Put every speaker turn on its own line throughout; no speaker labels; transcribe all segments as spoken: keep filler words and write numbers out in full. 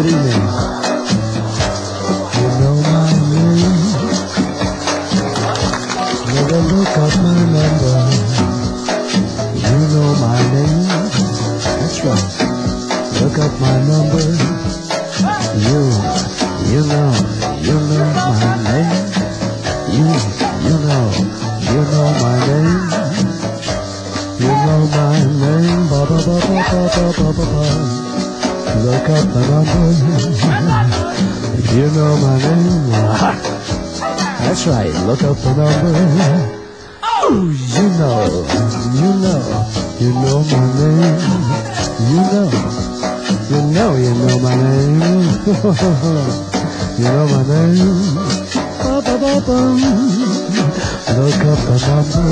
evening. You know my name. Never look up my number. You know my name. That's right. Look up my number. You, you know, you know my name. You, you know, you know my name. You know my name. Ba ba ba ba ba ba ba ba ba. Look up the number. You know my name. That's right. Look up the number. Oh, you know, you know, you know my name. You know, you know, you know my name. You know my name. Ba ba ba ba. Look up the number.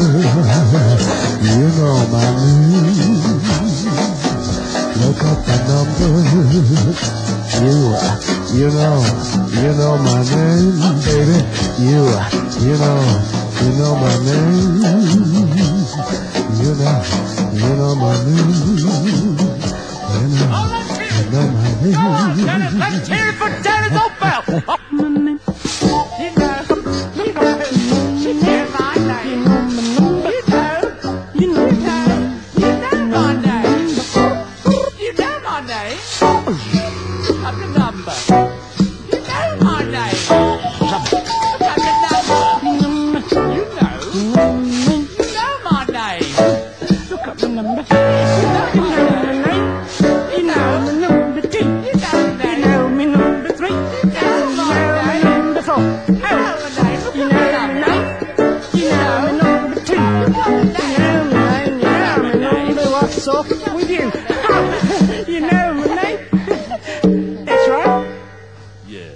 You know my name. Look up the number. You, you know, you know my name, baby. You, you know, you know my name. You know, you know my name. You know, you know my name.
Let's hear it for Dennis O'Bell. You know, you know, you know my name. You know, you know, you know my name. You know my name. Look up the number. You know my name. Look up the number. You know, you know my name. Look up the number. You know my name. You know my number two. You know my number three. You know my number four. You know my name. You know my name. You know my number two. You know my name. You know my number. What's up with you? You know my name. That's right.
Yeah.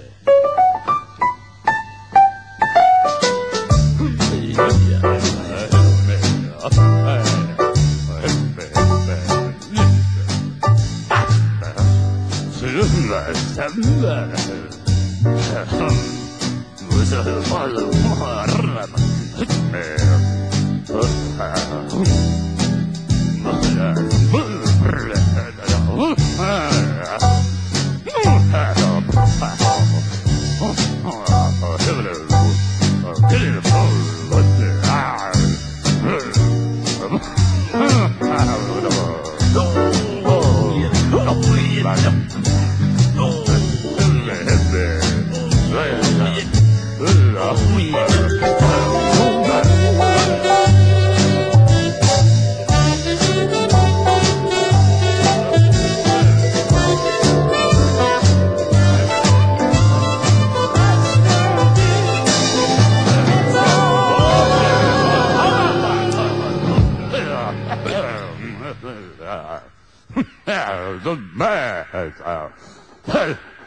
The man.